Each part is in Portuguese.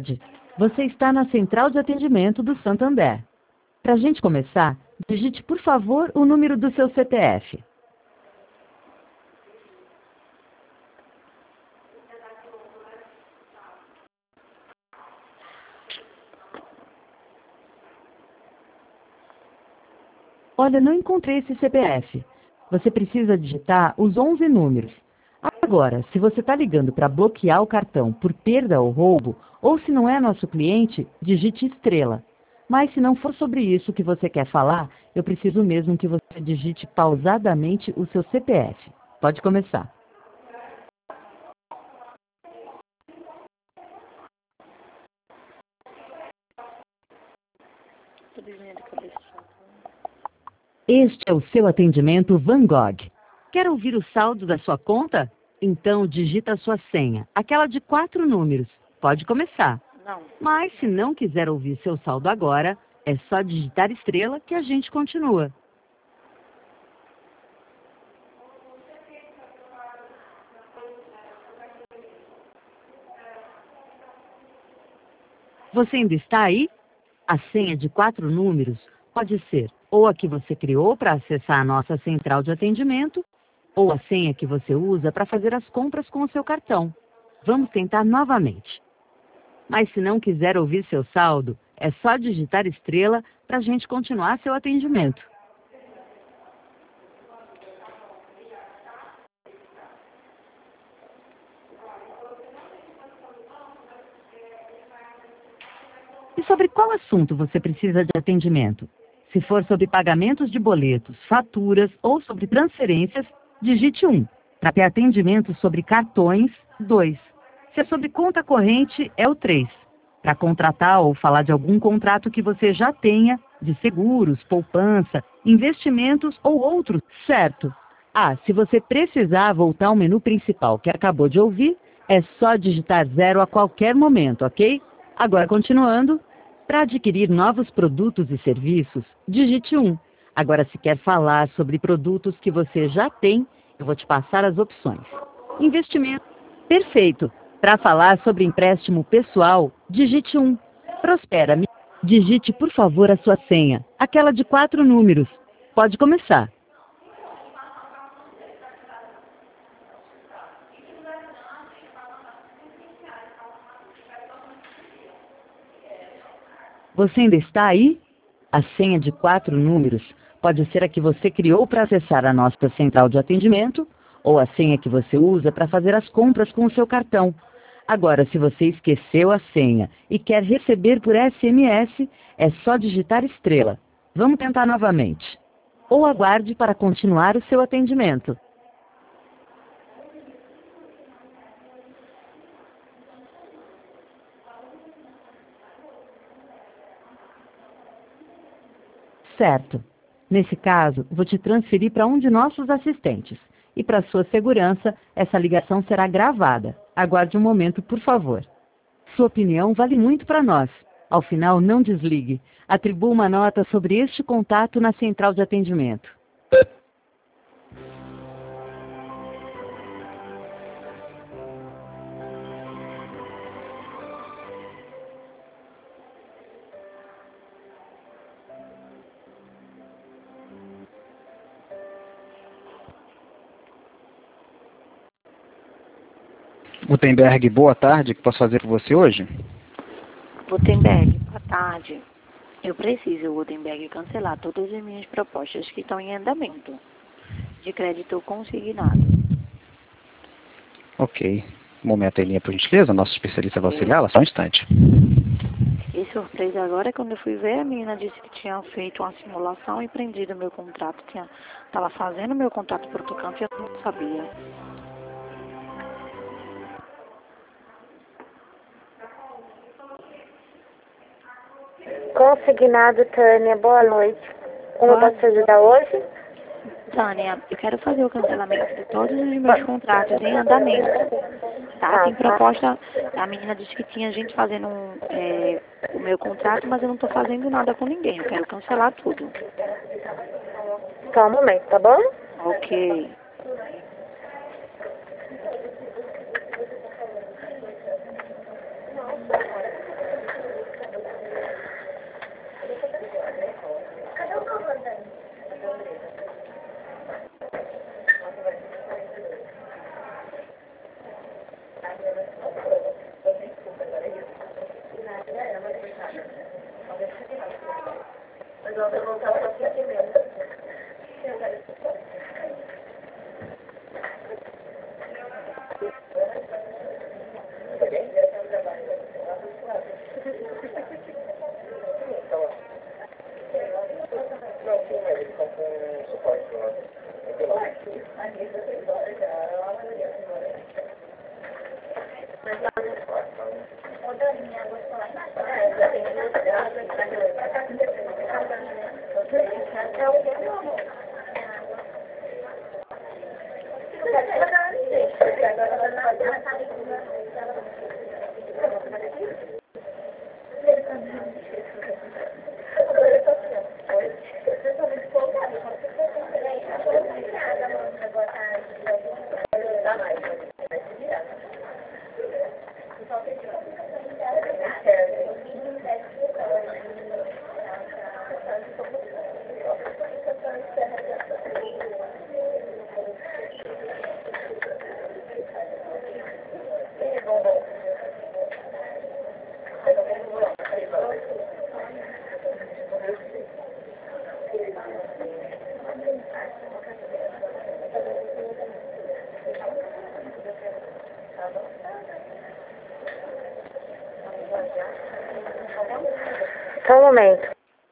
tarde. Você está na central de atendimento do Santander. Para a gente começar, digite, por favor, o número do seu CPF. Olha, não encontrei esse CPF. Você precisa digitar os 11 números. Agora, se você está ligando para bloquear o cartão por perda ou roubo, ou se não é nosso cliente, digite estrela. Mas se não for sobre isso que você quer falar, eu preciso mesmo que você digite pausadamente o seu CPF. Pode começar. Este é o seu atendimento Van Gogh. Quer ouvir o saldo da sua conta? Então digita a sua senha, aquela de 4 números. Pode começar. Não. Mas se não quiser ouvir seu saldo agora, é só digitar estrela que a gente continua. Você ainda está aí? A senha de 4 números pode ser ou a que você criou para acessar a nossa central de atendimento, ou a senha que você usa para fazer as compras com o seu cartão. Vamos tentar novamente. Mas se não quiser ouvir seu saldo, é só digitar estrela para a gente continuar seu atendimento. E sobre qual assunto você precisa de atendimento? Se for sobre pagamentos de boletos, faturas ou sobre transferências, digite 1. Para ter atendimento sobre cartões, 2. Se é sobre conta corrente, é o 3. Para contratar ou falar de algum contrato que você já tenha, de seguros, poupança, investimentos ou outros, certo? Ah, se você precisar voltar ao menu principal que acabou de ouvir, é só digitar 0 a qualquer momento, ok? Agora, continuando, para adquirir novos produtos e serviços, digite 1. Agora, se quer falar sobre produtos que você já tem, eu vou te passar as opções. Investimento. Perfeito. Para falar sobre empréstimo pessoal, digite 1. Prospera. Digite, por favor, a sua senha, aquela de 4 números. Pode começar. Você ainda está aí? A senha de 4 números pode ser a que você criou para acessar a nossa central de atendimento ou a senha que você usa para fazer as compras com o seu cartão. Agora, se você esqueceu a senha e quer receber por SMS, é só digitar estrela. Vamos tentar novamente. Ou aguarde para continuar o seu atendimento. Certo. Nesse caso, vou te transferir para um de nossos assistentes. E para sua segurança, essa ligação será gravada. Aguarde um momento, por favor. Sua opinião vale muito para nós. Ao final, não desligue. Atribua uma nota sobre este contato na central de atendimento. Gutenberg, boa tarde. O que posso fazer por você hoje? Gutenberg, boa tarde. Eu preciso, Gutenberg, cancelar todas as minhas propostas que estão em andamento, de crédito consignado. Ok. Um momento aí, linha, por gentileza. Nosso especialista vai auxiliá-la. Só um instante. E surpresa agora, quando eu fui ver, a menina disse que tinha feito uma simulação e prendido o meu contrato. Estava fazendo meu contrato por outro canto e eu não sabia. Consignado, Tânia, boa noite. Como eu posso te ajudar hoje? Tânia, eu quero fazer o cancelamento de todos os meus contratos em andamento. Tá? Tem proposta, a menina disse que tinha gente fazendo o meu contrato, mas eu não estou fazendo nada com ninguém. Eu quero cancelar tudo. Só um momento, tá bom? Ok. Só um momento.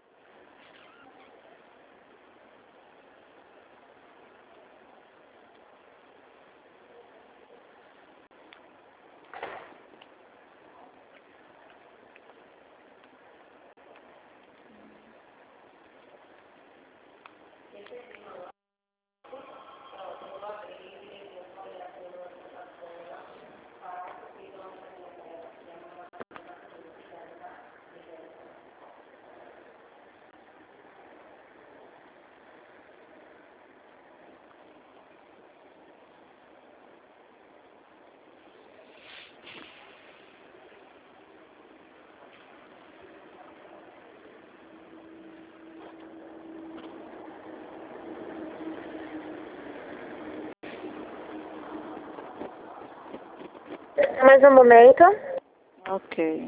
Mais um momento. Ok.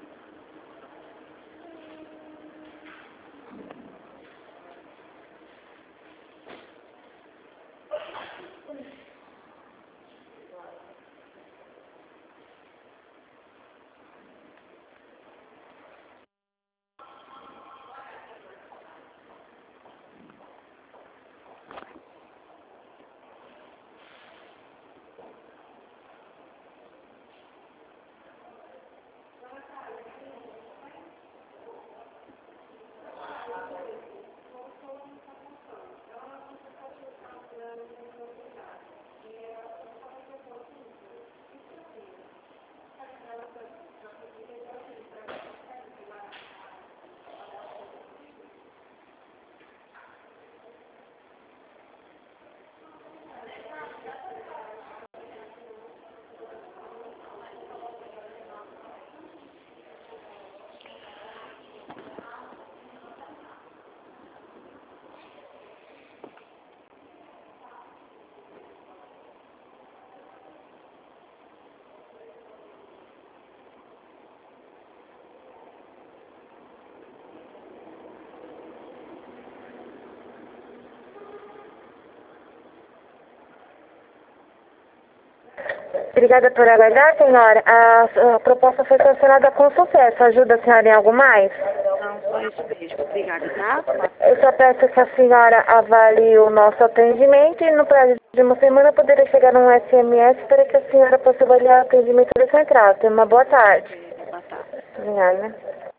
Obrigada por aguardar, senhora. A proposta foi sancionada com sucesso. Ajuda a senhora em algo mais? Não, só isso mesmo. Obrigada, tá? Eu só peço que a senhora avalie o nosso atendimento e no prazo de uma semana poderá chegar um SMS para que a senhora possa avaliar o atendimento desse contrato. Tenha uma boa tarde. Boa tarde. Obrigada.